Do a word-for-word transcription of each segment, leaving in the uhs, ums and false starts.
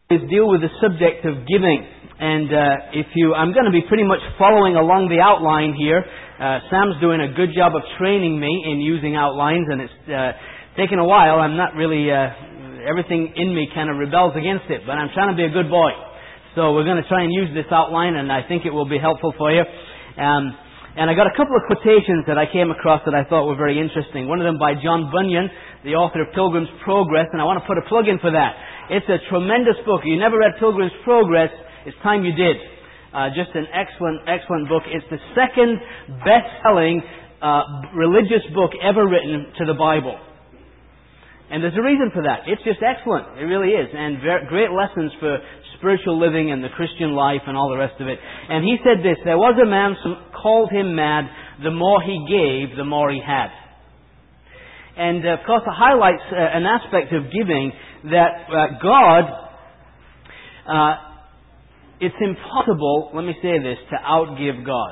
is deal with the subject of giving. And uh, if you, I'm going to be pretty much following along the outline here. Uh, Sam's doing a good job of training me in using outlines, and it's uh, taken a while. I'm not really, uh, everything in me kind of rebels against it, but I'm trying to be a good boy. So we're going to try and use this outline, and I think it will be helpful for you. Um, and I got a couple of quotations that I came across that I thought were very interesting. One of them by John Bunyan, the author of Pilgrim's Progress, and I want to put a plug in for that. It's a tremendous book. You never read Pilgrim's Progress, it's time you did. Uh, just an excellent, excellent book. It's the second best-selling uh, religious book ever written to the Bible. And there's a reason for that. It's just excellent. It really is. And very, great lessons for spiritual living and the Christian life and all the rest of it. And he said this: there was a man who called him mad. The more he gave, the more he had. And uh, of course it highlights uh, an aspect of giving that uh, God, uh, it's impossible, let me say this, to outgive God.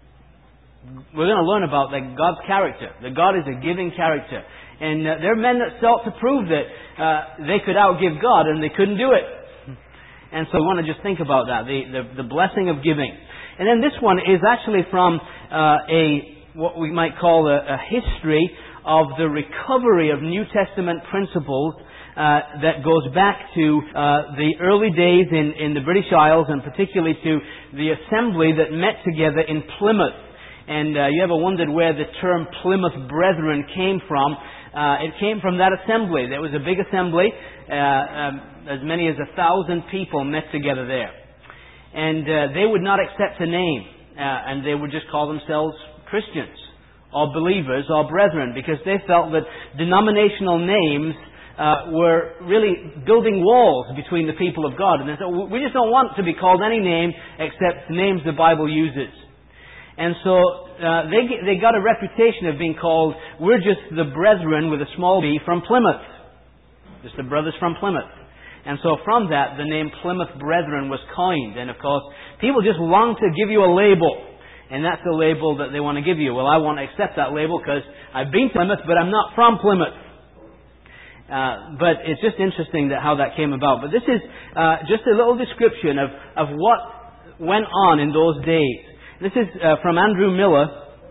We're going to learn about that God's character. That God is a giving character. And uh, there are men that sought to prove that uh, they could outgive God, and they couldn't do it. And so we want to just think about that, the, the, the blessing of giving. And then this one is actually from uh, a what we might call a, a history of the recovery of New Testament principles uh, that goes back to uh, the early days in, in the British Isles, and particularly to the assembly that met together in Plymouth. And uh, you ever wondered where the term Plymouth Brethren came from? Uh, it came from that assembly. There was a big assembly. Uh, um, as many as a thousand people met together there. And uh, they would not accept a name. Uh, and they would just call themselves Christians, or believers, or brethren, because they felt that denominational names uh, were really building walls between the people of God. And they said, we just don't want to be called any name except names the Bible uses. And so uh, they they got a reputation of being called, we're just the brethren with a small b from Plymouth. Just the brothers from Plymouth. And so from that, the name Plymouth Brethren was coined. And of course, people just long to give you a label. And that's the label that they want to give you. Well, I won't accept that label because I've been to Plymouth, but I'm not from Plymouth. Uh, but it's just interesting that how that came about. But this is uh, just a little description of, of what went on in those days. This is uh, from Andrew Miller,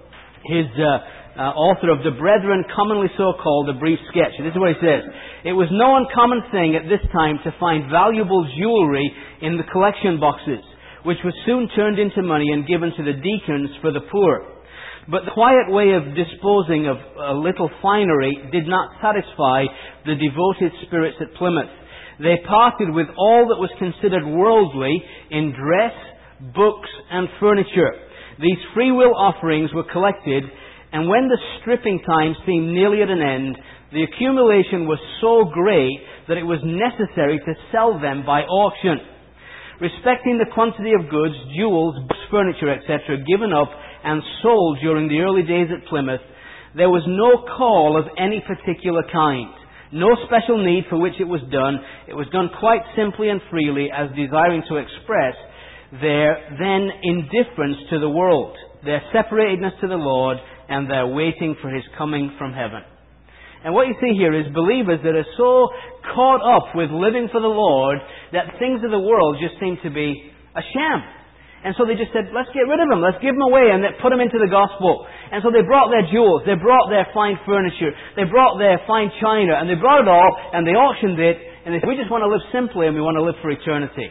his uh, uh, author of The Brethren Commonly So Called, a brief sketch. This is what he says. It was no uncommon thing at this time to find valuable jewelry in the collection boxes, which was soon turned into money and given to the deacons for the poor. But the quiet way of disposing of a little finery did not satisfy the devoted spirits at Plymouth. They parted with all that was considered worldly in dress, books, and furniture. These free will offerings were collected, and when the stripping time seemed nearly at an end, the accumulation was so great that it was necessary to sell them by auction. Respecting the quantity of goods, jewels, books, furniture, et cetera, given up and sold during the early days at Plymouth, there was no call of any particular kind, no special need for which it was done. It was done quite simply and freely, as desiring to express their then indifference to the world, their separatedness to the Lord, and their waiting for His coming from heaven. And what you see here is believers that are so caught up with living for the Lord that things of the world just seem to be a sham. And so they just said, let's get rid of them, let's give them away, and put them into the gospel. And so they brought their jewels, they brought their fine furniture, they brought their fine china, and they brought it all, and they auctioned it, and they said, we just want to live simply, and we want to live for eternity.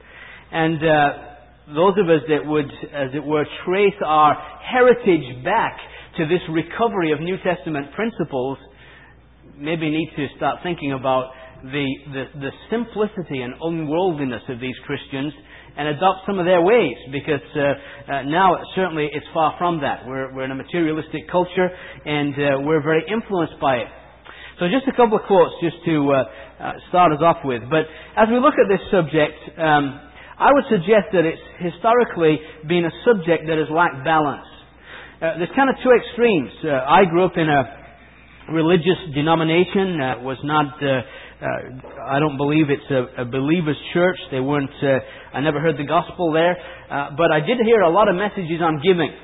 And uh, those of us that would, as it were, trace our heritage back to this recovery of New Testament principles, maybe need to start thinking about the, the, the simplicity and unworldliness of these Christians and adopt some of their ways, because uh, uh, now certainly it's far from that. We're, we're in a materialistic culture, and uh, we're very influenced by it. So just a couple of quotes just to uh, uh, start us off with. But as we look at this subject, um, I would suggest that it's historically been a subject that has lacked balance. Uh, there's kind of two extremes. Uh, I grew up in a religious denomination. Uh, was not, uh, uh, I don't believe it's a, a believer's church. They weren't, uh, I never heard the gospel there. Uh, but I did hear a lot of messages on giving.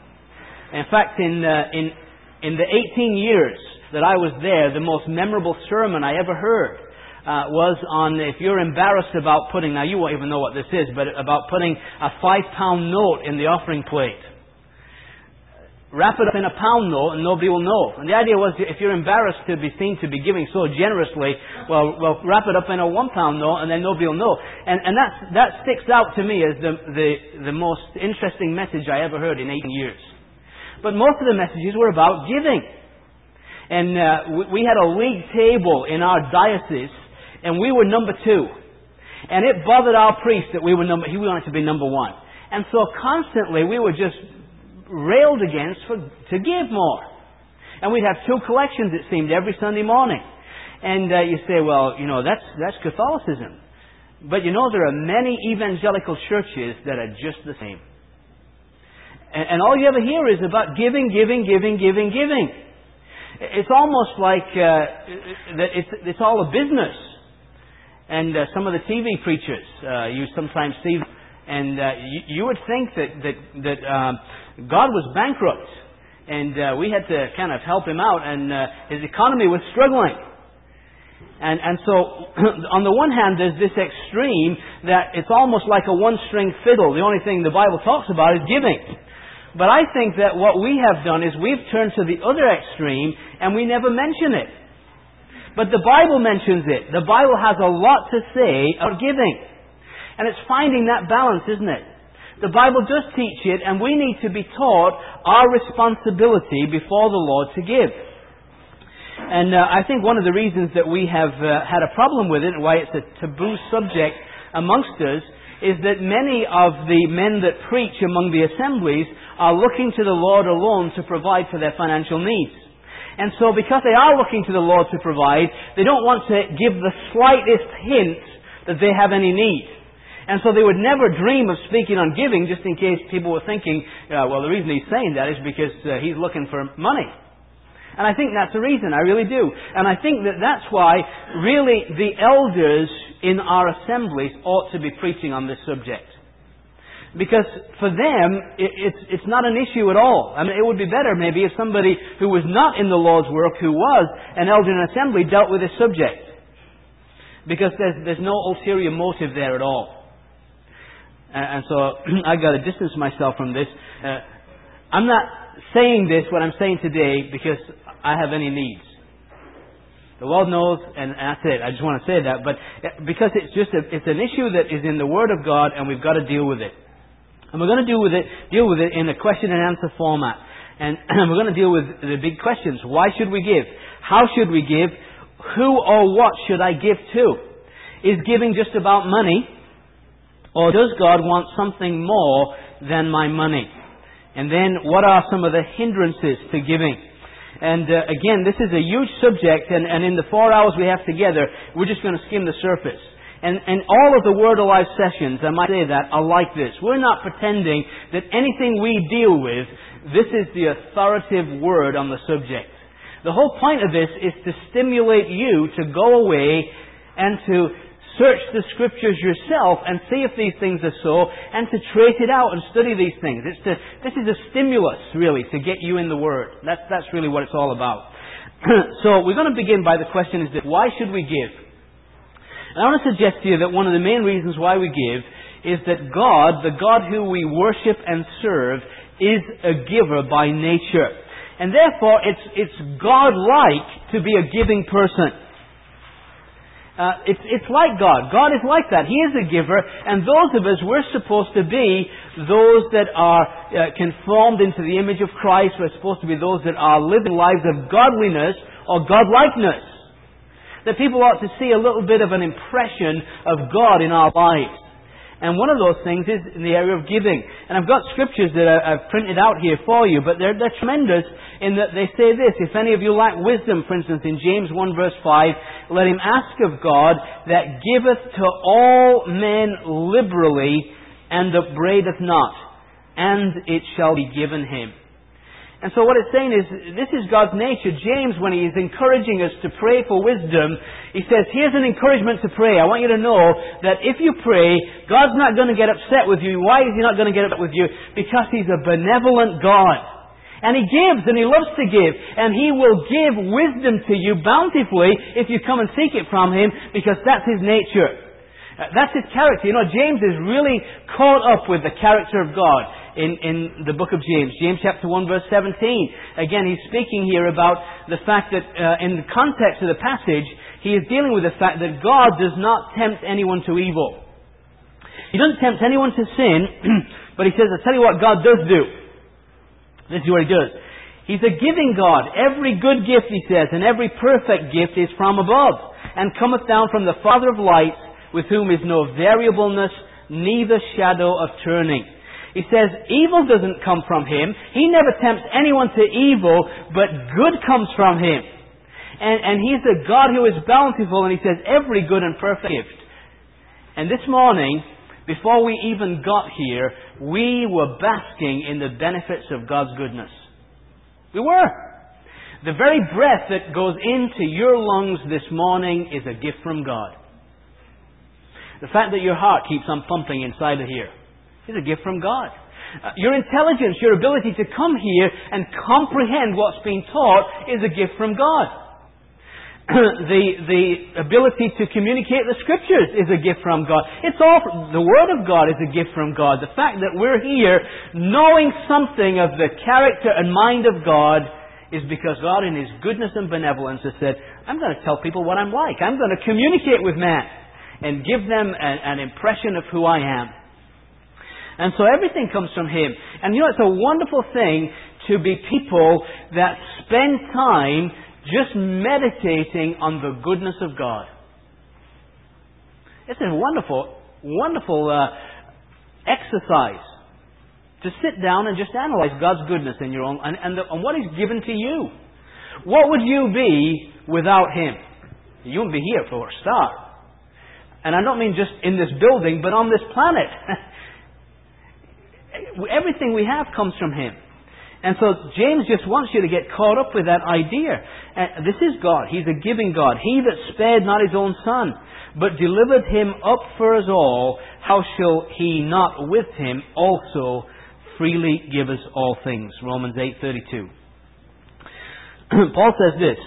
In fact, in, uh, in, in the eighteen years that I was there, the most memorable sermon I ever heard uh, was on if you're embarrassed about putting, now you won't even know what this is, but about putting a five pound note in the offering plate. Wrap it up in a pound note and nobody will know. And the idea was, if you're embarrassed to be seen to be giving so generously, well, well, wrap it up in a one pound note and then nobody will know. And, and that's, that sticks out to me as the, the, the most interesting message I ever heard in eighteen years. But most of the messages were about giving. And uh, we, we had a league table in our diocese, and we were number two. And it bothered our priest that we were number, he wanted to be number one. And so constantly we were just railed against for, to give more. And we'd have two collections, it seemed, every Sunday morning. And uh, you say, well, you know, that's, that's Catholicism. But you know, there are many evangelical churches that are just the same. And, and all you ever hear is about giving, giving, giving, giving, giving. It's almost like uh, that it's, it's all a business. And uh, some of the T V preachers, uh, you sometimes see, and uh, you, you would think that, that, that um, God was bankrupt, and uh, we had to kind of help him out, and uh, his economy was struggling. And, and so, on the one hand, there's this extreme that it's almost like a one-string fiddle. The only thing the Bible talks about is giving. But I think that what we have done is we've turned to the other extreme, and we never mention it. But the Bible mentions it. The Bible has a lot to say about giving. And it's finding that balance, isn't it? The Bible does teach it, and we need to be taught our responsibility before the Lord to give. And uh, I think one of the reasons that we have uh, had a problem with it, and why it's a taboo subject amongst us, is that many of the men that preach among the assemblies are looking to the Lord alone to provide for their financial needs. And so because they are looking to the Lord to provide, they don't want to give the slightest hint that they have any need. And so they would never dream of speaking on giving, just in case people were thinking, uh, well, the reason he's saying that is because uh, he's looking for money. And I think that's the reason, I really do. And I think that that's why, really, the elders in our assemblies ought to be preaching on this subject. Because for them, it, it's, it's not an issue at all. I mean, it would be better maybe if somebody who was not in the Lord's work, who was an elder in an assembly, dealt with this subject. Because there's, there's no ulterior motive there at all. And so I've got to distance myself from this. Uh, I'm not saying this, what I'm saying today, because I have any needs. The Lord knows, and that's it. I just want to say that. But because it's just a, it's an issue that is in the Word of God, and we've got to deal with it. And we're going to deal with it, deal with it in a question and answer format. And we're going to deal with the big questions. Why should we give? How should we give? Who or what should I give to? Is giving just about money? Or does God want something more than my money? And then, what are some of the hindrances to giving? And uh, again, this is a huge subject, and, and in the four hours we have together, we're just going to skim the surface. And, and all of the Word Alive sessions, I might say that, are like this. We're not pretending that anything we deal with, this is the authoritative word on the subject. The whole point of this is to stimulate you to go away and to search the Scriptures yourself and see if these things are so, and to trace it out and study these things. It's to, this is a stimulus, really, to get you in the Word. That's, that's really what it's all about. So we're going to begin by the question is that why should we give? And I want to suggest to you that one of the main reasons why we give is that God, the God who we worship and serve, is a giver by nature. And therefore it's, it's God-like to be a giving person. Uh, it's, it's like God. God is like that. He is a giver, and those of us, we're supposed to be those that are uh, conformed into the image of Christ. We're supposed to be those that are living lives of godliness or godlikeness. That people ought to see a little bit of an impression of God in our lives. And one of those things is in the area of giving. And I've got scriptures that I've printed out here for you, but they're, they're tremendous in that they say this: if any of you lack wisdom, for instance, in James one verse five, let him ask of God that giveth to all men liberally and upbraideth not, and it shall be given him. And so what it's saying is, this is God's nature. James, when he is encouraging us to pray for wisdom, he says, here's an encouragement to pray. I want you to know that if you pray, God's not going to get upset with you. Why is he not going to get upset with you? Because he's a benevolent God. And He gives, and He loves to give. And He will give wisdom to you bountifully if you come and seek it from Him, because that's His nature. Uh, that's His character. You know, James is really caught up with the character of God in, in the book of James. James chapter one verse seventeen. Again, he's speaking here about the fact that uh, in the context of the passage, he is dealing with the fact that God does not tempt anyone to evil. He doesn't tempt anyone to sin, but He says, I'll tell you what God does do. This is what He does. He's a giving God. Every good gift, He says, and every perfect gift is from above, and cometh down from the Father of lights, with whom is no variableness, neither shadow of turning. He says, evil doesn't come from Him. He never tempts anyone to evil, but good comes from Him. And, and He's a God who is bountiful, and He says, every good and perfect gift. And this morning, before we even got here, we were basking in the benefits of God's goodness. We were. The very breath that goes into your lungs this morning is a gift from God. The fact that your heart keeps on pumping inside of here is a gift from God. Uh, your intelligence, your ability to come here and comprehend what's being taught is a gift from God. the the ability to communicate the Scriptures is a gift from God. It's all, the Word of God is a gift from God. The fact that we're here knowing something of the character and mind of God is because God in His goodness and benevolence has said, I'm going to tell people what I'm like. I'm going to communicate with man and give them an, an impression of who I am. And so everything comes from Him. And you know, it's a wonderful thing to be people that spend time just meditating on the goodness of God. It's a wonderful, wonderful uh, exercise to sit down and just analyze God's goodness in your own, and, and, the, and what He's given to you. What would you be without Him? You wouldn't be here for a start. And I don't mean just in this building, but on this planet. Everything we have comes from Him. And so James just wants you to get caught up with that idea. Uh, this is God. He's a giving God. He that spared not His own Son, but delivered Him up for us all, how shall He not with Him also freely give us all things? Romans eight thirty-two. Paul says this,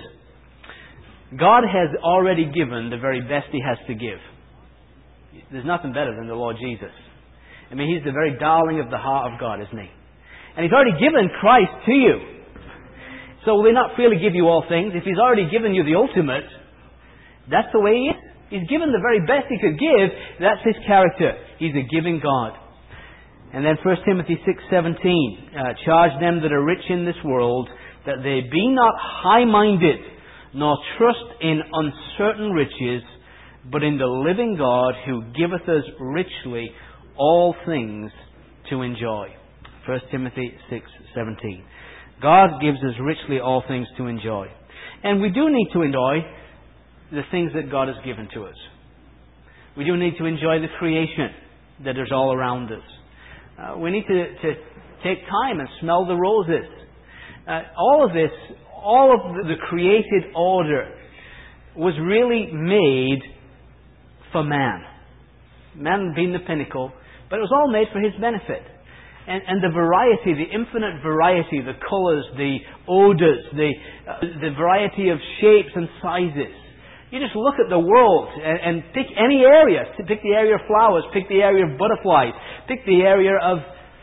God has already given the very best He has to give. There's nothing better than the Lord Jesus. I mean, He's the very darling of the heart of God, isn't He? And He's already given Christ to you. So will He not freely give you all things? If He's already given you the ultimate, that's the way He is. He's given the very best He could give. That's His character. He's a giving God. And then First Timothy six seventeen, uh, charge them that are rich in this world, that they be not high-minded, nor trust in uncertain riches, but in the living God, who giveth us richly all things to enjoy. First Timothy six seventeen. God gives us richly all things to enjoy. And we do need to enjoy the things that God has given to us. We do need to enjoy the creation that is all around us. Uh, we need to, to take time and smell the roses. Uh, all of this, all of the, the created order was really made for man. Man being the pinnacle, but it was all made for his benefit. And, and the variety, the infinite variety, the colours, the odours, the, uh, the variety of shapes and sizes. You just look at the world and, and pick any area. Pick the area of flowers, pick the area of butterflies, pick the area of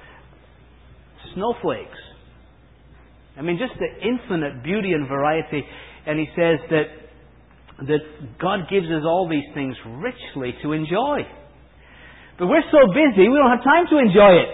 snowflakes. I mean, just the infinite beauty and variety. And he says that, that God gives us all these things richly to enjoy. But we're so busy, we don't have time to enjoy it.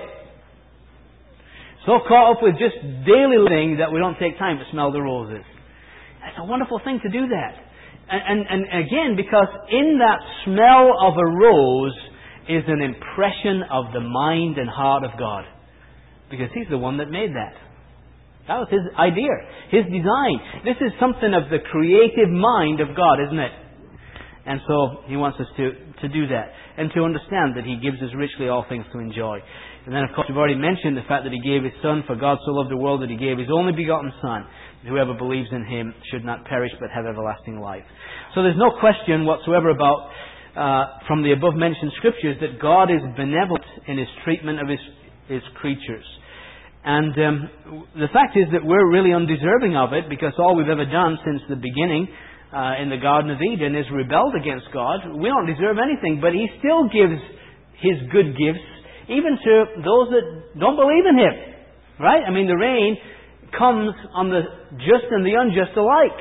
So caught up with just daily living that we don't take time to smell the roses. It's a wonderful thing to do that. And, and, and again, because in that smell of a rose is an impression of the mind and heart of God. Because He's the one that made that. That was His idea, His design. This is something of the creative mind of God, isn't it? And so He wants us to, to do that. And to understand that He gives us richly all things to enjoy. And then, of course, we've already mentioned the fact that He gave His Son. For God so loved the world that He gave His only begotten Son. Whoever believes in Him should not perish but have everlasting life. So there's no question whatsoever about, uh, from the above mentioned Scriptures, that God is benevolent in His treatment of His, His creatures. And um, the fact is that we're really undeserving of it, because all we've ever done since the beginning uh, in the Garden of Eden is rebelled against God. We don't deserve anything, but He still gives His good gifts even to those that don't believe in Him. Right? I mean, the rain comes on the just and the unjust alike.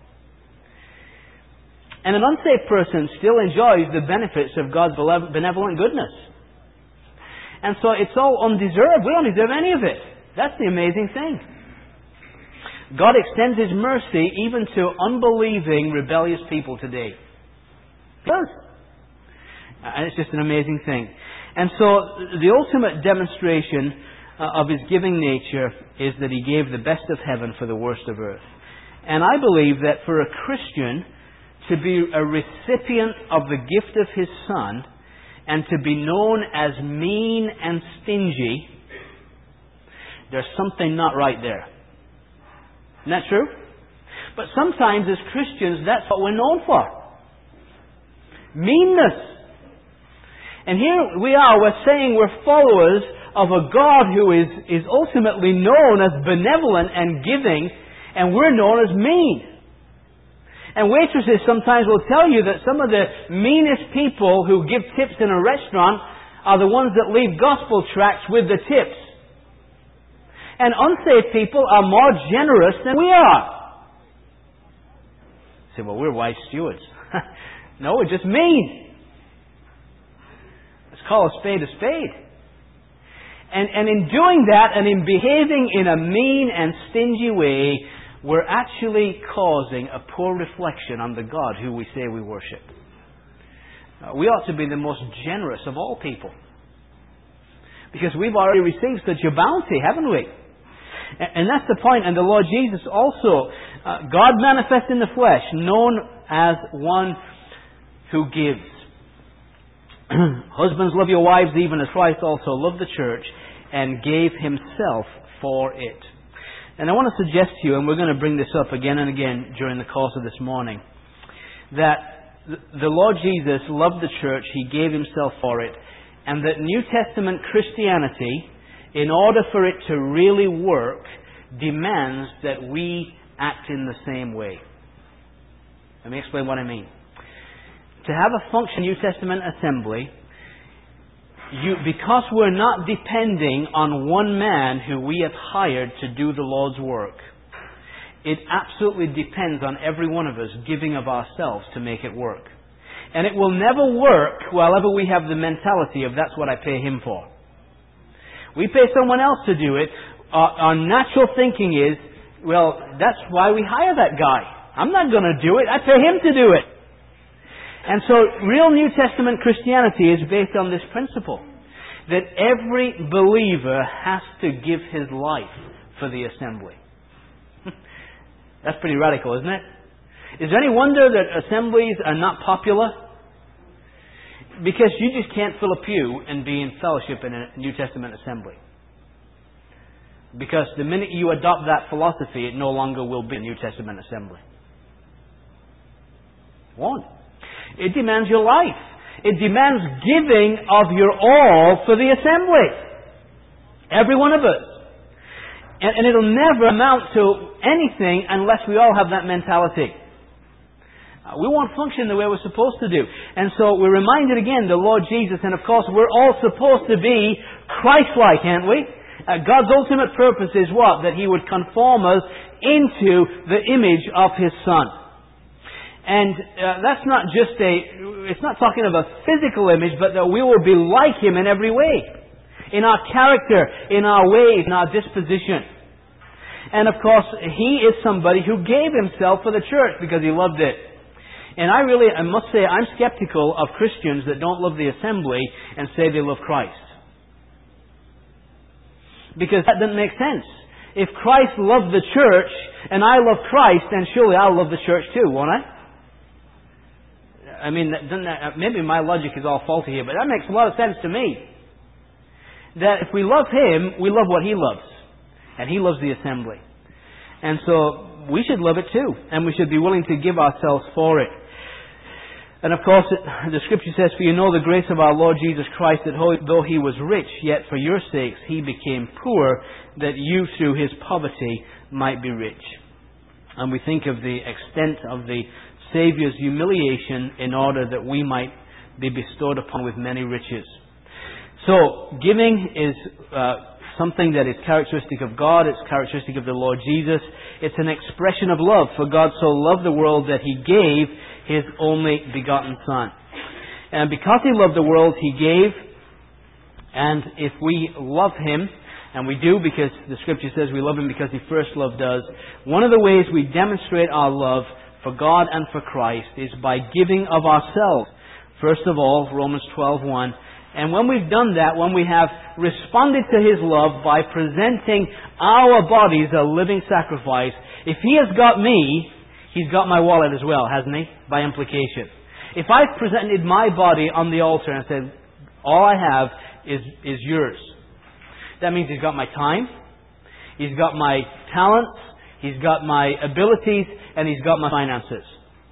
And an unsaved person still enjoys the benefits of God's benevolent goodness. And so it's all undeserved. We don't deserve any of it. That's the amazing thing. God extends His mercy even to unbelieving, rebellious people today. He does. And it's just an amazing thing. And so the ultimate demonstration uh, of His giving nature is that He gave the best of heaven for the worst of earth. And I believe that for a Christian to be a recipient of the gift of His Son and to be known as mean and stingy, there's something not right there. Isn't that true? But sometimes as Christians, that's what we're known for. Meanness. And here we are, we're saying we're followers of a God who is, is ultimately known as benevolent and giving, and we're known as mean. And waitresses sometimes will tell you that some of the meanest people who give tips in a restaurant are the ones that leave gospel tracts with the tips. And unsaved people are more generous than we are. You say, well, we're wise stewards. No, we're just mean. Let's call a spade a spade. And, and in doing that, and in behaving in a mean and stingy way, we're actually causing a poor reflection on the God who we say we worship. Uh, we ought to be the most generous of all people, because we've already received such a bounty, haven't we? And that's the point. And the Lord Jesus also, uh, God manifest in the flesh, known as one who gives. Husbands, love your wives even as Christ also loved the church and gave Himself for it. And I want to suggest to you, and we're going to bring this up again and again during the course of this morning, that the Lord Jesus loved the church, He gave Himself for it, and that New Testament Christianity, in order for it to really work, demands that we act in the same way. Let me explain what I mean. To have a functioning New Testament assembly, you, because we're not depending on one man who we have hired to do the Lord's work, it absolutely depends on every one of us giving of ourselves to make it work. And it will never work while ever we have the mentality of that's what I pay him for. We pay someone else to do it. Our, our natural thinking is, well, that's why we hire that guy. I'm not going to do it. I pay him to do it. And so real New Testament Christianity is based on this principle, that every believer has to give his life for the assembly. That's pretty radical, isn't it? Is there any wonder that assemblies are not popular? Because you just can't fill a pew and be in fellowship in a New Testament assembly. Because the minute you adopt that philosophy, it no longer will be a New Testament assembly. It won't. It demands your life. It demands giving of your all for the assembly. Every one of us. And, and it'll never amount to anything unless we all have that mentality. Uh, we won't function the way we're supposed to do. And so we're reminded again, the Lord Jesus, and of course we're all supposed to be Christ-like, aren't we? Uh, God's ultimate purpose is what? That He would conform us into the image of His Son. And uh, that's not just a, it's not talking of a physical image, but that we will be like Him in every way. In our character, in our ways, in our disposition. And of course, He is somebody who gave Himself for the church because He loved it. And I really, I must say, I'm skeptical of Christians that don't love the assembly and say they love Christ. Because that doesn't make sense. If Christ loved the church and I love Christ, then surely I'll love the church too, won't I? I mean, doesn't that, maybe my logic is all faulty here, but that makes a lot of sense to me. That if we love Him, we love what He loves. And He loves the assembly. And so we should love it too. And we should be willing to give ourselves for it. And of course, the Scripture says, "For you know the grace of our Lord Jesus Christ, that though He was rich, yet for your sakes He became poor, that you through His poverty might be rich." And we think of the extent of the Saviour's humiliation in order that we might be bestowed upon with many riches. So, giving is uh, something that is characteristic of God. It's characteristic of the Lord Jesus. It's an expression of love. For God so loved the world that He gave His only begotten Son. And because He loved the world, He gave. And if we love Him, and we do because the Scripture says we love Him because He first loved us, one of the ways we demonstrate our love for God and for Christ is by giving of ourselves. First of all, Romans twelve one. And when we've done that, when we have responded to His love by presenting our bodies a living sacrifice, if He has got me, He's got my wallet as well, hasn't He? By implication. If I've presented my body on the altar and said, all I have is, is yours, that means He's got my time, He's got my talents, He's got my abilities, and He's got my finances.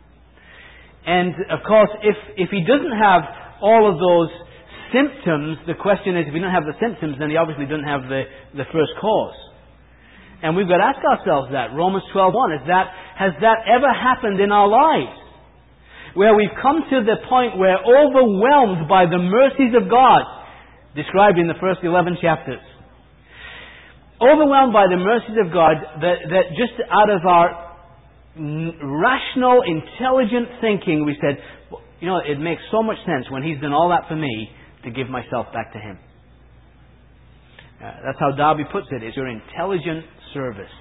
And of course, if, if He doesn't have all of those symptoms, the question is, if He doesn't have the symptoms, then He obviously doesn't have the, the first cause. And we've got to ask ourselves that. Romans twelve one, is that, has that ever happened in our lives? Where we've come to the point where, overwhelmed by the mercies of God, described in the first eleven chapters, overwhelmed by the mercies of God, that, that just out of our rational, intelligent thinking, we said, you know, it makes so much sense when He's done all that for me to give myself back to Him. Uh, that's how Darby puts it. It's your intelligent service.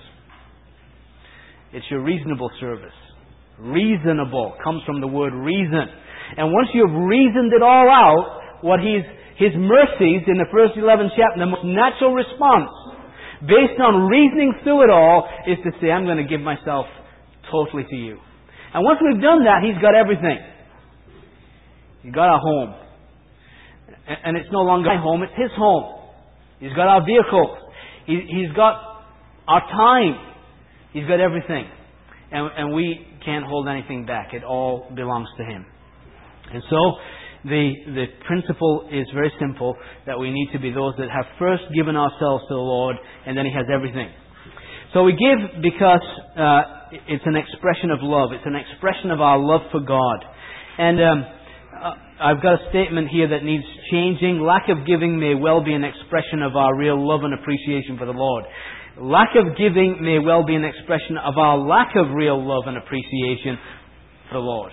It's your reasonable service. Reasonable comes from the word reason. And once you've reasoned it all out, what He's, His mercies in the first eleven chapters, the most natural response, based on reasoning through it all, is to say, I'm going to give myself totally to You. And once we've done that, He's got everything. He's got our home. And it's no longer my home, it's His home. He's got our vehicles. He, he's got our time. He's got everything. And, and we can't hold anything back. It all belongs to Him. And so, the, the principle is very simple, that we need to be those that have first given ourselves to the Lord, and then He has everything. So we give because uh, it's an expression of love. It's an expression of our love for God. And um, uh, I've got a statement here that needs changing. Lack of giving may well be an expression of our real love and appreciation for the Lord. Lack of giving may well be an expression of our lack of real love and appreciation for the Lord.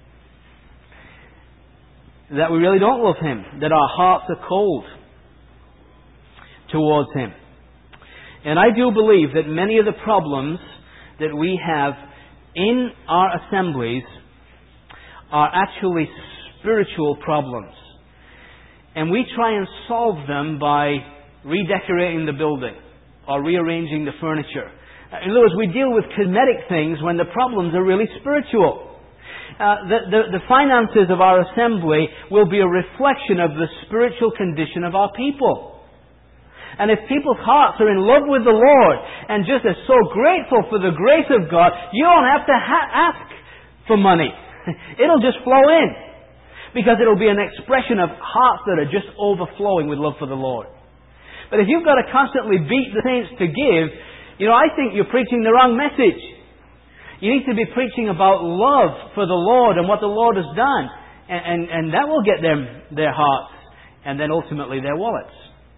That we really don't love Him. That our hearts are cold towards Him. And I do believe that many of the problems that we have in our assemblies are actually spiritual problems. And we try and solve them by redecorating the building or rearranging the furniture. In other words, we deal with cosmetic things when the problems are really spiritual. Uh, the, the, the finances of our assembly will be a reflection of the spiritual condition of our people. And if people's hearts are in love with the Lord and just are so grateful for the grace of God, you don't have to ha- ask for money. It'll just flow in. Because it'll be an expression of hearts that are just overflowing with love for the Lord. But if you've got to constantly beat the saints to give, you know, I think you're preaching the wrong message. You need to be preaching about love for the Lord and what the Lord has done. And, and, and that will get them their hearts and then ultimately their wallets.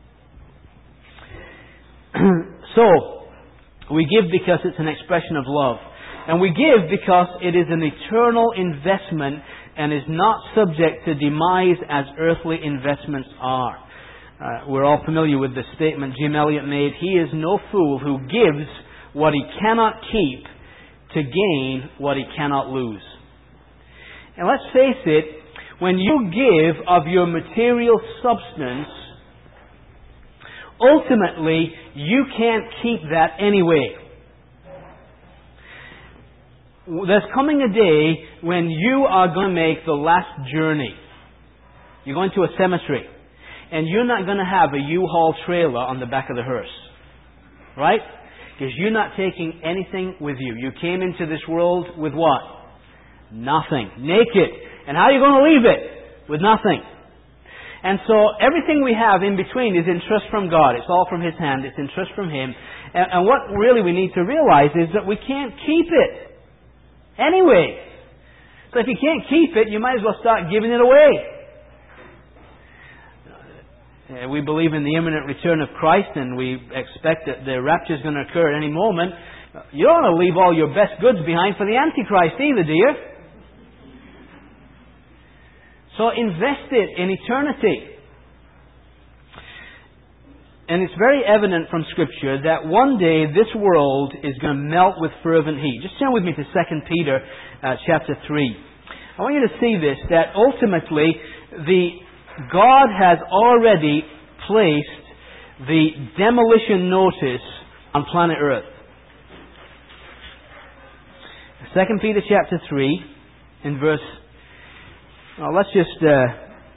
So, we give because it's an expression of love. And we give because it is an eternal investment and is not subject to demise as earthly investments are. Uh, we're all familiar with the statement Jim Elliot made, "He is no fool who gives what he cannot keep to gain what he cannot lose." And let's face it, when you give of your material substance, ultimately you can't keep that anyway. There's coming a day when you are going to make the last journey. You're going to a cemetery. And you're not going to have a U-Haul trailer on the back of the hearse. Right? Because you're not taking anything with you. You came into this world with what? Nothing. Naked. And how are you going to leave it? With nothing. And so everything we have in between is in trust from God. It's all from His hand. It's in trust from Him. And, and what really we need to realize is that we can't keep it. Anyway. So if you can't keep it, you might as well start giving it away. Uh, we believe in the imminent return of Christ, and we expect that the rapture is going to occur at any moment. You don't want to leave all your best goods behind for the Antichrist either, do you? So invest it in eternity. And it's very evident from Scripture that one day this world is going to melt with fervent heat. Just turn with me to Second Peter uh, chapter three. I want you to see this, that ultimately the God has already placed the demolition notice on planet Earth. Second Peter chapter three, in verse... Well, let's just... Uh,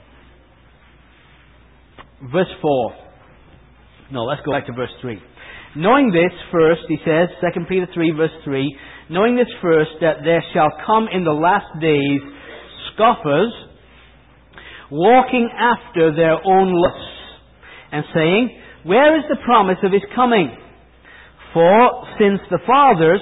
verse four. No, let's go back to verse three. Knowing this first, he says, Second Peter three, verse three, knowing this first, that there shall come in the last days scoffers, walking after their own lusts, and saying, where is the promise of His coming? For since the fathers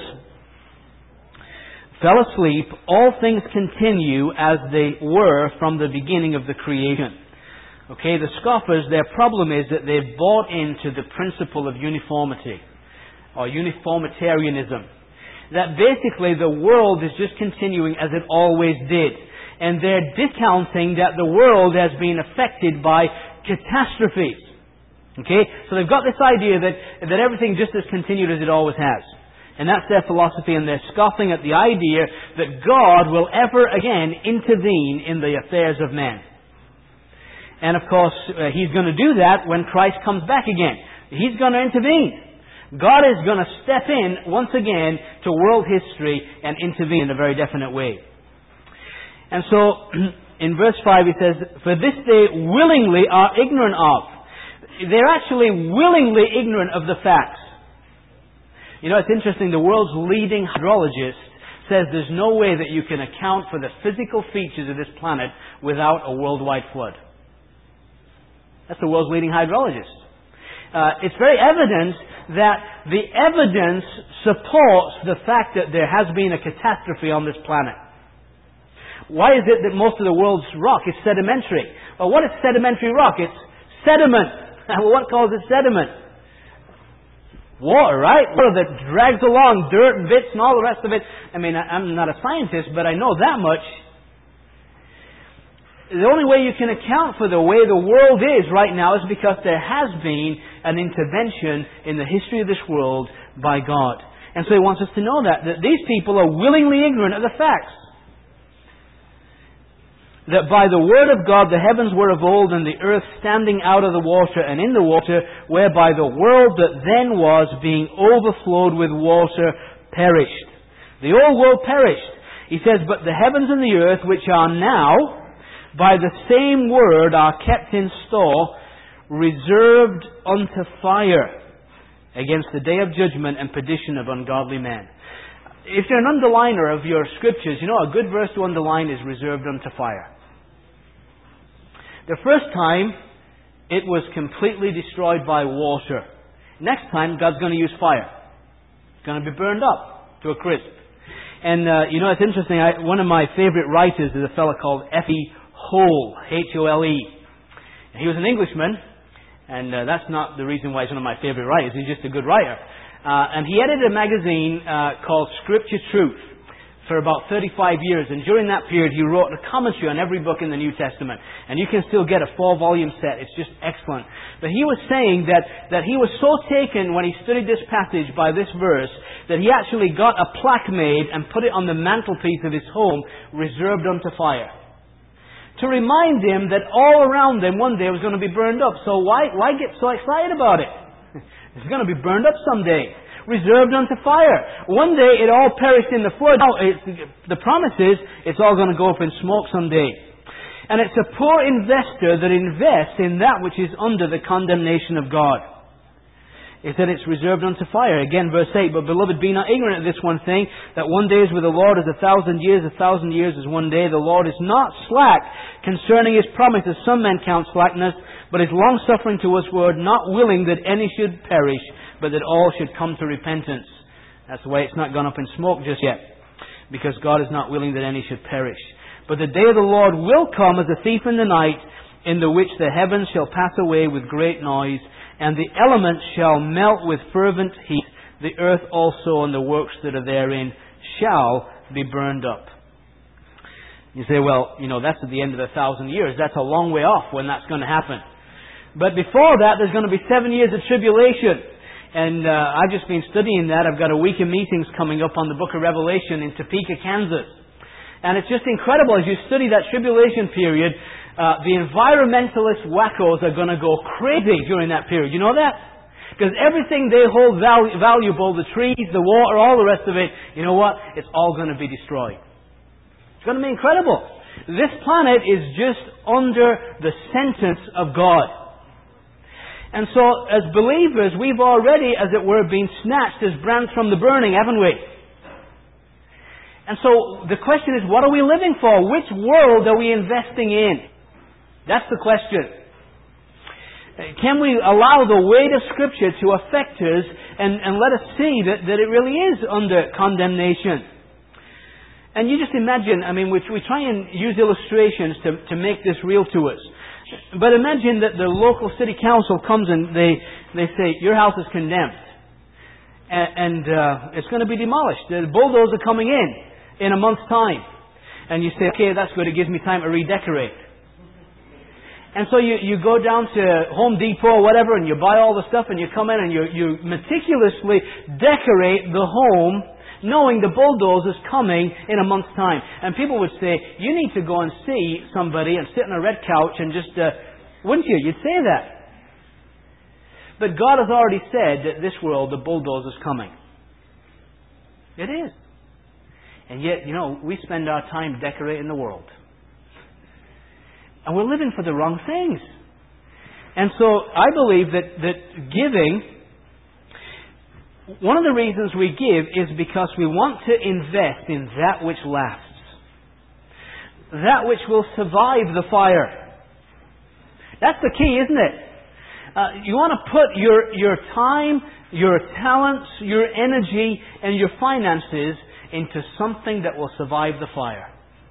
fell asleep, all things continue as they were from the beginning of the creation. Okay, the scoffers, their problem is that they've bought into the principle of uniformity, or uniformitarianism. That basically the world is just continuing as it always did. And they're discounting that the world has been affected by catastrophes. Okay, so they've got this idea that, that everything just has continued as it always has. And that's their philosophy, and they're scoffing at the idea that God will ever again intervene in the affairs of men. And of course, uh, He's going to do that when Christ comes back again. He's going to intervene. God is going to step in once again to world history and intervene in a very definite way. And so, in verse five it says, for this they willingly are ignorant of. They're actually willingly ignorant of the facts. You know, it's interesting, the world's leading hydrologist says there's no way that you can account for the physical features of this planet without a worldwide flood. That's the world's leading hydrologist. Uh, it's very evident that the evidence supports the fact that there has been a catastrophe on this planet. Why is it that most of the world's rock is sedimentary? Well, what is sedimentary rock? It's sediment. Well, what causes sediment? Water, right? Water that drags along dirt and bits and all the rest of it. I mean, I'm not a scientist, but I know that much. The only way you can account for the way the world is right now is because there has been an intervention in the history of this world by God. And so He wants us to know that, that these people are willingly ignorant of the facts. That by the word of God the heavens were of old, and the earth standing out of the water and in the water, whereby the world that then was, being overflowed with water, perished. The old world perished. He says, but the heavens and the earth, which are now, by the same word are kept in store, reserved unto fire, against the day of judgment and perdition of ungodly men. If you're an underliner of your scriptures, you know a good verse to underline is reserved unto fire. The first time, it was completely destroyed by water. Next time, God's going to use fire. It's going to be burned up to a crisp. And, uh, you know, it's interesting. I, one of my favorite writers is a fellow called F E Hole, H O L E. He was an Englishman, and uh, that's not the reason why he's one of my favorite writers. He's just a good writer. Uh, and he edited a magazine uh, called Scripture Truth for about thirty-five years. And during that period, he wrote a commentary on every book in the New Testament. And you can still get a four-volume set. It's just excellent. But he was saying that, that he was so taken when he studied this passage by this verse that he actually got a plaque made and put it on the mantelpiece of his home, reserved unto fire, to remind him that all around them one day was going to be burned up. So why, why get so excited about it? It's going to be burned up someday. Reserved unto fire. One day it all perished in the flood. Now, it's, the promise is it's all going to go up in smoke someday. And it's a poor investor that invests in that which is under the condemnation of God. He said it's reserved unto fire. Again, verse eight, but beloved, be not ignorant of this one thing, that one day is with the Lord as a thousand years, a thousand years is one day. The Lord is not slack concerning His promise, as some men count slackness, but is long-suffering to usward, not willing that any should perish, but that all should come to repentance. That's the way it's not gone up in smoke just yet, because God is not willing that any should perish. But the day of the Lord will come as a thief in the night, in the which the heavens shall pass away with great noise, and the elements shall melt with fervent heat. The earth also and the works that are therein shall be burned up. You say, well, you know, that's at the end of the thousand years. That's a long way off when that's going to happen. But before that, there's going to be seven years of tribulation. And uh, I've just been studying that. I've got a week of meetings coming up on the book of Revelation in Topeka, Kansas. And it's just incredible as you study that tribulation period. Uh, the environmentalist wackos are going to go crazy during that period. You know that? Because everything they hold val- valuable, the trees, the water, all the rest of it, you know what? It's all going to be destroyed. It's going to be incredible. This planet is just under the sentence of God. And so, as believers, we've already, as it were, been snatched as brands from the burning, haven't we? And so, the question is, what are we living for? Which world are we investing in? That's the question. Can we allow the weight of Scripture to affect us and, and let us see that, that it really is under condemnation? And you just imagine, I mean, we, we try and use illustrations to, to make this real to us. But imagine that the local city council comes and they, they say, your house is condemned. And, and uh, it's going to be demolished. The bulldozers are coming in in a month's time. And you say, okay, that's good. It gives me time to redecorate. And so you, you go down to Home Depot or whatever and you buy all the stuff and you come in and you, you meticulously decorate the home knowing the bulldozer is coming in a month's time. And people would say, you need to go and see somebody and sit on a red couch and just, uh, wouldn't you? You'd say that. But God has already said that this world, the bulldozer is coming. It is. And yet, you know, we spend our time decorating the world. And we're living for the wrong things. And so I believe that, that giving, one of the reasons we give is because we want to invest in that which lasts. That which will survive the fire. That's the key, isn't it? Uh, you want to put your, your time, your talents, your energy, and your finances into something that will survive the fire.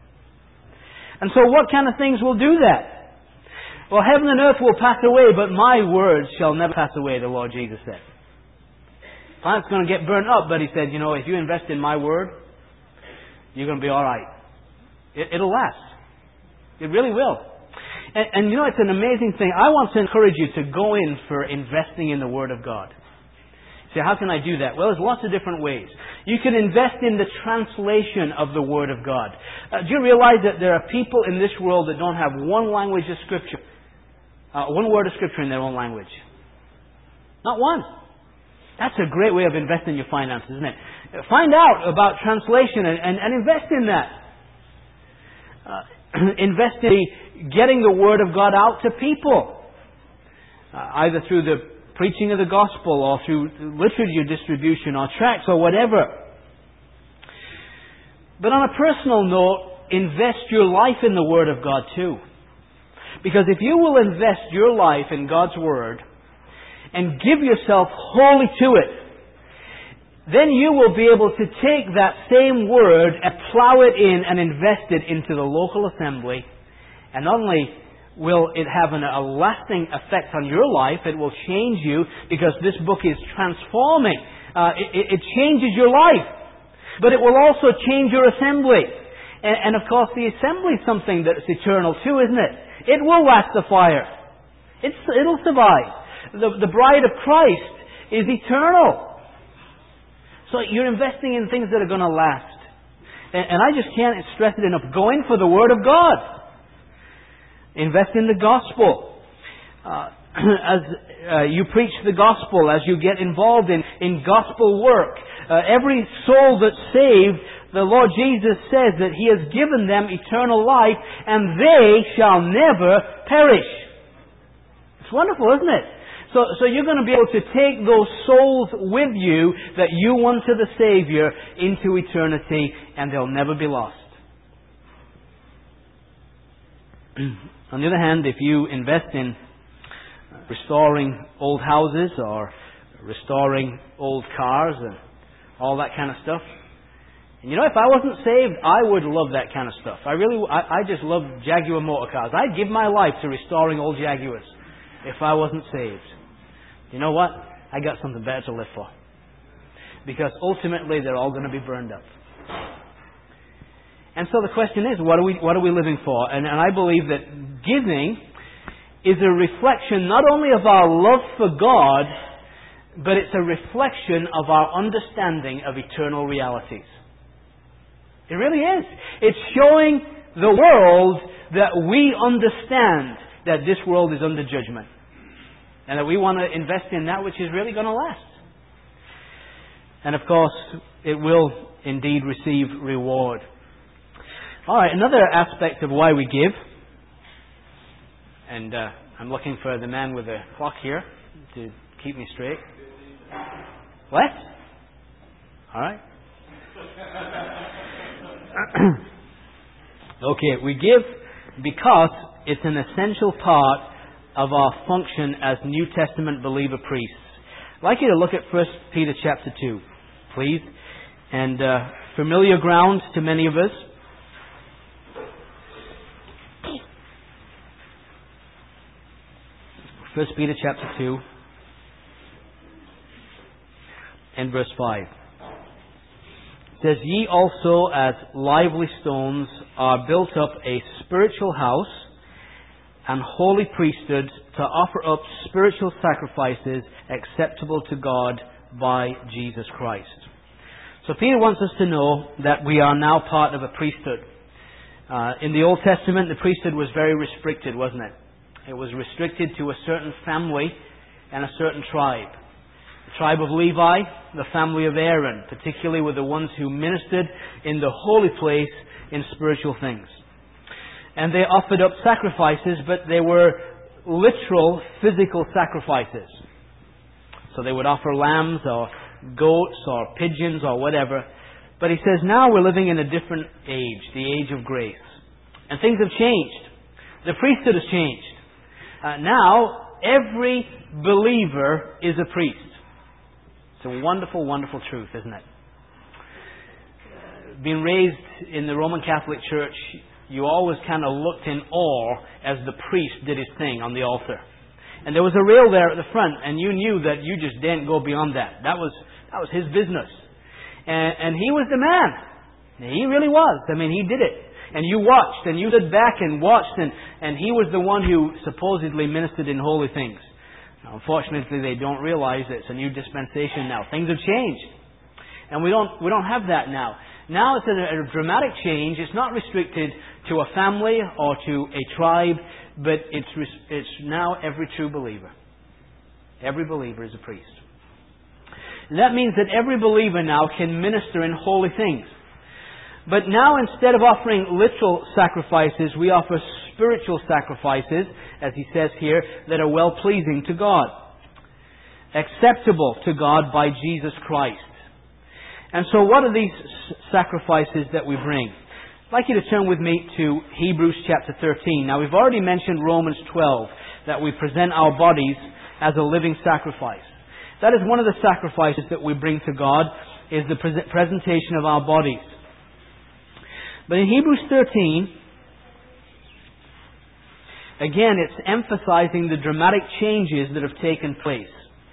And so what kind of things will do that? Well, heaven and earth will pass away, but my words shall never pass away, the Lord Jesus said. Planet's going to get burnt up, but He said, you know, if you invest in my word, you're going to be all right. It, it'll last. It really will. And, and you know, it's an amazing thing. I want to encourage you to go in for investing in the Word of God. So how can I do that? Well, there's lots of different ways. You can invest in the translation of the Word of God. Uh, do you realize that there are people in this world that don't have one language of Scripture, uh, one word of Scripture in their own language? Not one. That's a great way of investing your finances, isn't it? Find out about translation and, and, and invest in that. Uh, invest in getting the Word of God out to people, uh, either through the preaching of the gospel or through literature distribution or tracts or whatever. But on a personal note, invest your life in the Word of God too. Because if you will invest your life in God's Word and give yourself wholly to it, then you will be able to take that same Word and plow it in and invest it into the local assembly. And not only will it have an, a lasting effect on your life, it will change you because this book is transforming. Uh, it, it changes your life. But it will also change your assembly. And, and of course the assembly is something that's eternal too, isn't it? It will last the fire. It's, it'll survive. The, the bride of Christ is eternal. So you're investing in things that are going to last. And, and I just can't stress it enough. Go in for the Word of God. Invest in the gospel. Uh, as uh, you preach the gospel, as you get involved in, in gospel work, uh, every soul that's saved, the Lord Jesus says that He has given them eternal life and they shall never perish. It's wonderful, isn't it? So So, so you're going to be able to take those souls with you that you won to the Savior into eternity, and they'll never be lost. On the other hand, if you invest in restoring old houses or restoring old cars and all that kind of stuff, and you know, if I wasn't saved, I would love that kind of stuff. I really, I, I just love Jaguar motor cars. I'd give my life to restoring old Jaguars if I wasn't saved. You know what? I got something better to live for. Because ultimately, they're all going to be burned up. And so the question is, what are we, what are we living for? And, and I believe that giving is a reflection not only of our love for God, but it's a reflection of our understanding of eternal realities. It really is. It's showing the world that we understand that this world is under judgment. And that we want to invest in that which is really going to last. And of course, it will indeed receive reward. All right, another aspect of why we give, and uh, I'm looking for the man with the clock here to keep me straight. What? All right. Okay, we give because it's an essential part of our function as New Testament believer priests. I'd like you to look at First Peter chapter two, please. And uh, familiar ground to many of us. First Peter chapter two and verse five. It says, "Ye also as lively stones are built up a spiritual house and holy priesthood to offer up spiritual sacrifices acceptable to God by Jesus Christ." So Peter wants us to know that we are now part of a priesthood. Uh, in the Old Testament, the priesthood was very restricted, wasn't it? It was restricted to a certain family and a certain tribe. The tribe of Levi, the family of Aaron, particularly were the ones who ministered in the holy place in spiritual things. And they offered up sacrifices, but they were literal, physical sacrifices. So they would offer lambs or goats or pigeons or whatever. But he says now we're living in a different age, the age of grace. And things have changed. The priesthood has changed. Uh, now, every believer is a priest. It's a wonderful, wonderful truth, isn't it? Uh, being raised in the Roman Catholic Church, you always kind of looked in awe as the priest did his thing on the altar. And there was a rail there at the front, and you knew that you just didn't go beyond that. That was that was his business. And, and he was the man. He really was. I mean, he did it. And you watched, and you stood back and watched, and, and he was the one who supposedly ministered in holy things. Now, unfortunately, they don't realize it's a new dispensation now. Things have changed. And we don't we don't have that now. Now it's a, a dramatic change. It's not restricted to a family or to a tribe, but it's it's now every true believer. Every believer is a priest. And that means that every believer now can minister in holy things. But now instead of offering literal sacrifices, we offer spiritual sacrifices, as he says here, that are well-pleasing to God. Acceptable to God by Jesus Christ. And so what are these sacrifices that we bring? I'd like you to turn with me to Hebrews chapter thirteen. Now we've already mentioned Romans twelve, that we present our bodies as a living sacrifice. That is one of the sacrifices that we bring to God, is the pre- presentation of our bodies. But in Hebrews thirteen, again, it's emphasizing the dramatic changes that have taken place.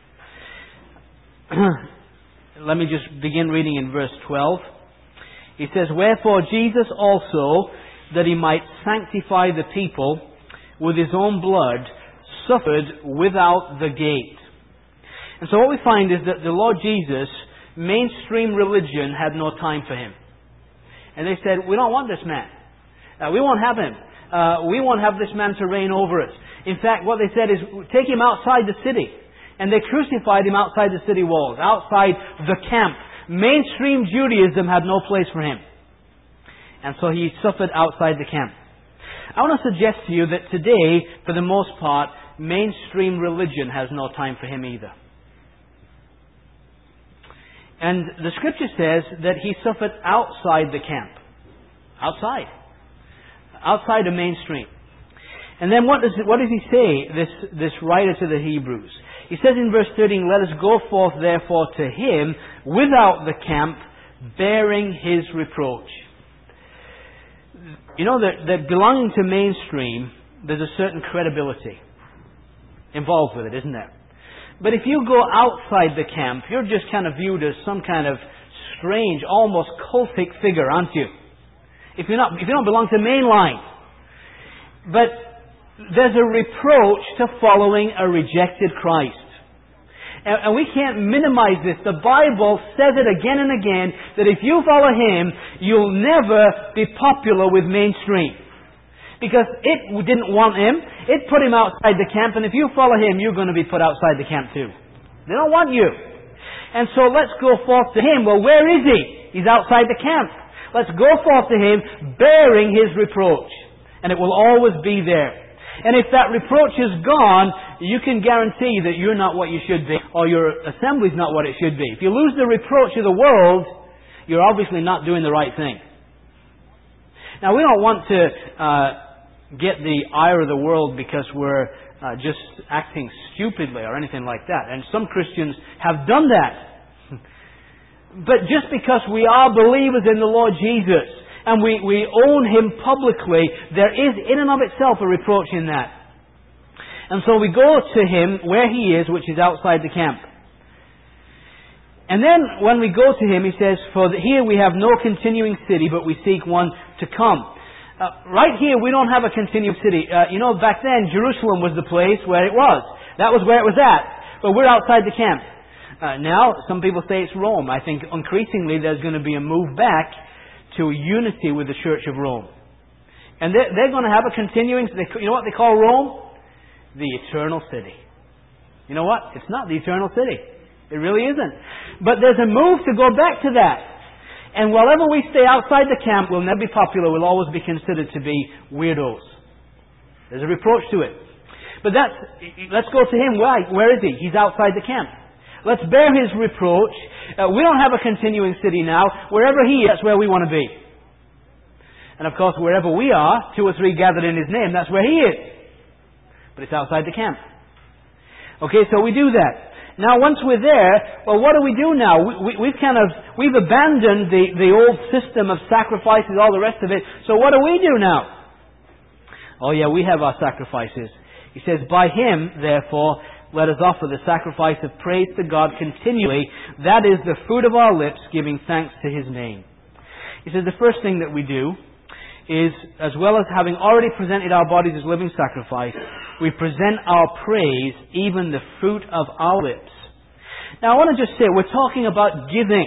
Let me just begin reading in verse twelve. He says, "Wherefore Jesus also, that he might sanctify the people with his own blood, suffered without the gate." And so what we find is that the Lord Jesus, mainstream religion had no time for him. And they said, "We don't want this man. Uh, we won't have him. Uh, we won't have this man to reign over us." In fact, what they said is, "Take him outside the city." And they crucified him outside the city walls, outside the camp. Mainstream Judaism had no place for him. And so he suffered outside the camp. I want to suggest to you that today, for the most part, mainstream religion has no time for him either. And the Scripture says that he suffered outside the camp. Outside. Outside the mainstream. And then what does, what does he say, this, this writer to the Hebrews? He says in verse thirteen, "Let us go forth therefore to him without the camp, bearing his reproach." You know that, that belonging to mainstream, there's a certain credibility involved with it, isn't there? But if you go outside the camp, you're just kind of viewed as some kind of strange, almost cultic figure, aren't you? If you're not, if you don't belong to mainline. But there's a reproach to following a rejected Christ. And, and we can't minimize this. The Bible says it again and again that if you follow Him, you'll never be popular with mainstream. Because it didn't want Him. It put Him outside the camp. And if you follow Him, you're going to be put outside the camp too. They don't want you. And so let's go forth to Him. Well, where is He? He's outside the camp. Let's go forth to Him bearing His reproach. And it will always be there. And if that reproach is gone, you can guarantee that you're not what you should be. Or your assembly's not what it should be. If you lose the reproach of the world, you're obviously not doing the right thing. Now, we don't want to uh, get the ire of the world because we're uh, just acting stupidly or anything like that. And some Christians have done that. But just because we are believers in the Lord Jesus and we, we own Him publicly, there is in and of itself a reproach in that. And so we go to Him where He is, which is outside the camp. And then when we go to Him, He says, "For here we have no continuing city, but we seek one to come." Uh, right here, we don't have a continuing city. Uh, you know, back then, Jerusalem was the place where it was. That was where it was at. But we're outside the camp. Uh, now, some people say it's Rome. I think increasingly there's going to be a move back to unity with the Church of Rome. And they're, they're going to have a continuing... You know what they call Rome? The eternal city. You know what? It's not the eternal city. It really isn't. But there's a move to go back to that. And wherever we stay outside the camp, we'll never be popular. We'll always be considered to be weirdos. There's a reproach to it. But that's... Let's go to Him. Why? Where is He? He's outside the camp. Let's bear His reproach. Uh, we don't have a continuing city now. Wherever He is, that's where we want to be. And of course, wherever we are, two or three gathered in His name, that's where He is. But it's outside the camp. Okay, so we do that. Now, once we're there, well, what do we do now? We, we, we've kind of, we've abandoned the, the old system of sacrifices, all the rest of it. So what do we do now? Oh yeah, we have our sacrifices. He says, "By Him, therefore, let us offer the sacrifice of praise to God continually. That is the fruit of our lips, giving thanks to His name." He says the first thing that we do is, as well as having already presented our bodies as living sacrifice, we present our praise, even the fruit of our lips. Now I want to just say, we're talking about giving.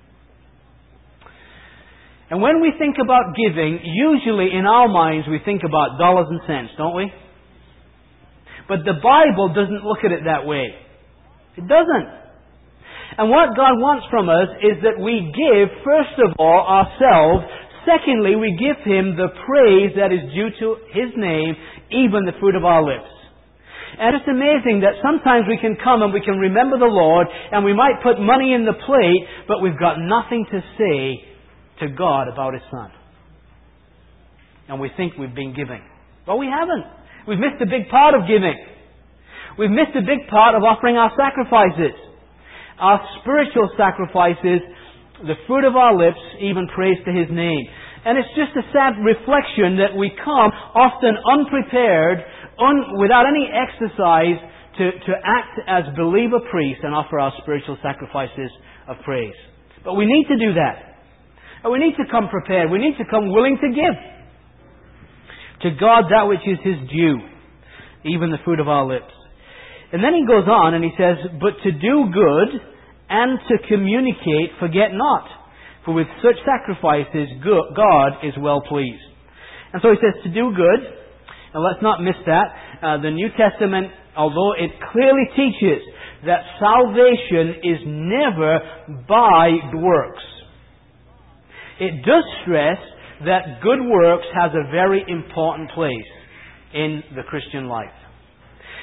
And when we think about giving, usually in our minds we think about dollars and cents, don't we? But the Bible doesn't look at it that way. It doesn't. And what God wants from us is that we give, first of all, ourselves. Secondly, we give Him the praise that is due to His name, even the fruit of our lips. And it's amazing that sometimes we can come and we can remember the Lord, and we might put money in the plate, but we've got nothing to say to God about His Son. And we think we've been giving. But we haven't. We've missed a big part of giving. We've missed a big part of offering our sacrifices. Our spiritual sacrifices, the fruit of our lips, even praise to His name. And it's just a sad reflection that we come often unprepared, un, without any exercise, to, to act as believer priests and offer our spiritual sacrifices of praise. But we need to do that. And we need to come prepared. We need to come willing to give to God that which is His due, even the fruit of our lips. And then he goes on and he says, "But to do good and to communicate, forget not. For with such sacrifices, God is well pleased." And so he says to do good. And let's not miss that. Uh, the New Testament, although it clearly teaches that salvation is never by works, it does stress that good works has a very important place in the Christian life.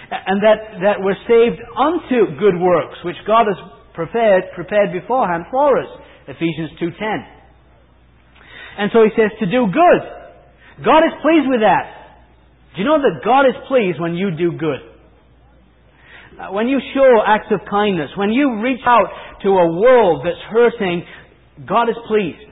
And that, that we're saved unto good works, which God has prepared, prepared beforehand for us. Ephesians two ten. And so he says to do good. God is pleased with that. Do you know that God is pleased when you do good? Uh, when you show acts of kindness, when you reach out to a world that's hurting, God is pleased.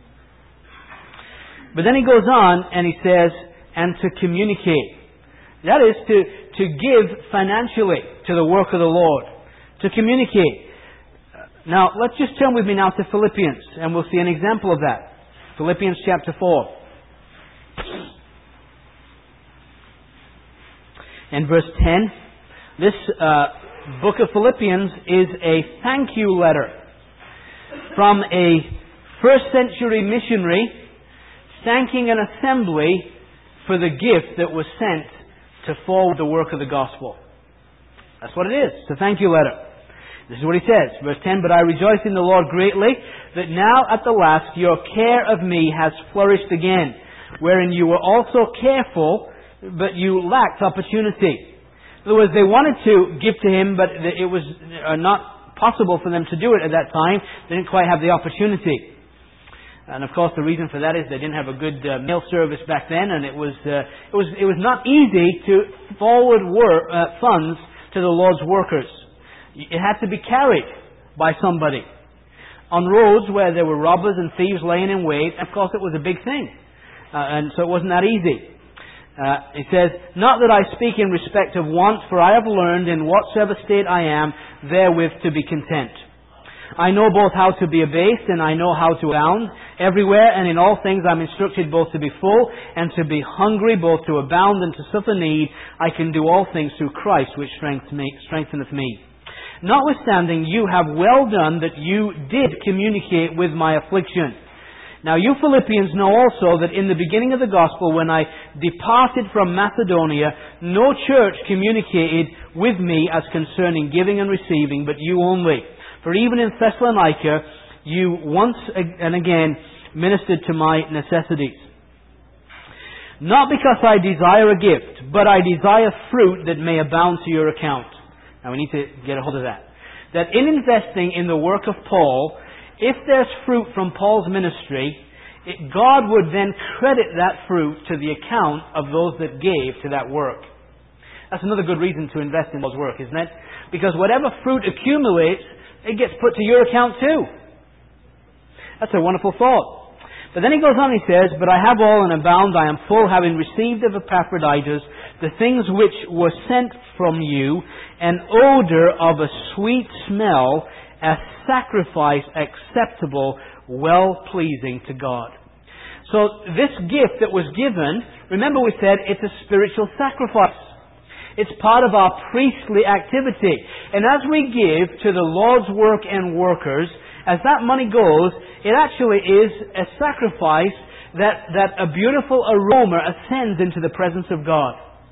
But then he goes on and he says, and to communicate. That is to, to give financially to the work of the Lord. To communicate. Now, let's just turn with me now to Philippians, and we'll see an example of that. Philippians chapter four. And verse ten. This uh, book of Philippians is a thank you letter from a first century missionary thanking an assembly for the gift that was sent to forward the work of the gospel. That's what it is. It's a thank you letter. This is what he says, verse ten, "But I rejoice in the Lord greatly, that now at the last your care of me has flourished again, wherein you were also careful, but you lacked opportunity." In other words, they wanted to give to him, but it was not possible for them to do it at that time. They didn't quite have the opportunity. And of course, the reason for that is they didn't have a good uh, mail service back then, and it was uh, it was it was not easy to forward work, uh, funds to the Lord's workers. It had to be carried by somebody on roads where there were robbers and thieves laying in wait. Of course, it was a big thing, uh, and so it wasn't that easy. Uh, it says, "Not that I speak in respect of want, for I have learned in whatsoever state I am, therewith to be content. I know both how to be abased, and I know how to abound. Everywhere and in all things I am instructed both to be full and to be hungry, both to abound and to suffer need. I can do all things through Christ, which strengtheneth me. Notwithstanding, you have well done that you did communicate with my affliction. Now you Philippians know also that in the beginning of the gospel, when I departed from Macedonia, no church communicated with me as concerning giving and receiving, but you only. For even in Thessalonica, you once and again ministered to my necessities. Not because I desire a gift, but I desire fruit that may abound to your account." Now we need to get a hold of that. That in investing in the work of Paul, if there's fruit from Paul's ministry, it, God would then credit that fruit to the account of those that gave to that work. That's another good reason to invest in Paul's work, isn't it? Because whatever fruit accumulates, it gets put to your account too. That's a wonderful thought. But then he goes on, he says, "But I have all and abound, I am full, having received of Epaphroditus the things which were sent from you, an odor of a sweet smell, a sacrifice acceptable, well-pleasing to God." So this gift that was given, remember we said it's a spiritual sacrifice. It's part of our priestly activity. And as we give to the Lord's work and workers, as that money goes, it actually is a sacrifice that, that a beautiful aroma ascends into the presence of God.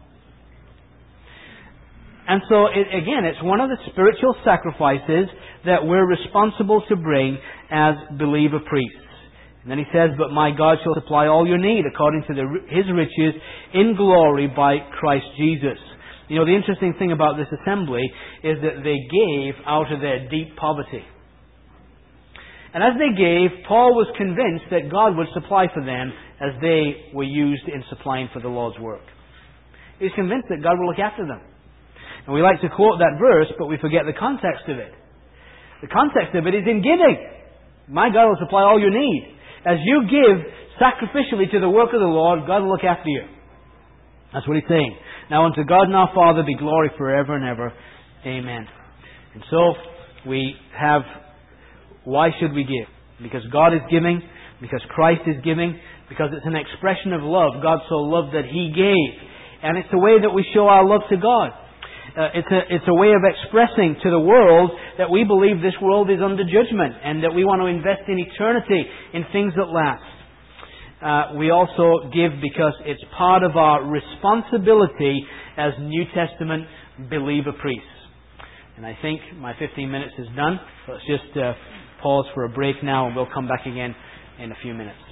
And so, it, again, it's one of the spiritual sacrifices that we're responsible to bring as believer priests. And then he says, "But my God shall supply all your need according to the, His riches in glory by Christ Jesus." You know, the interesting thing about this assembly is that they gave out of their deep poverty. And as they gave, Paul was convinced that God would supply for them as they were used in supplying for the Lord's work. He was convinced that God would look after them. And we like to quote that verse, but we forget the context of it. The context of it is in giving. My God will supply all your need. As you give sacrificially to the work of the Lord, God will look after you. That's what he's saying. "Now unto God and our Father be glory forever and ever. Amen." And so we have, why should we give? Because God is giving, because Christ is giving, because it's an expression of love. God so loved that He gave. And it's the way that we show our love to God. Uh, it's a it's a way of expressing to the world that we believe this world is under judgment and that we want to invest in eternity, in things that last. Uh, we also give because it's part of our responsibility as New Testament believer priests. And I think my fifteen minutes is done. So let's just uh, pause for a break now, and we'll come back again in a few minutes.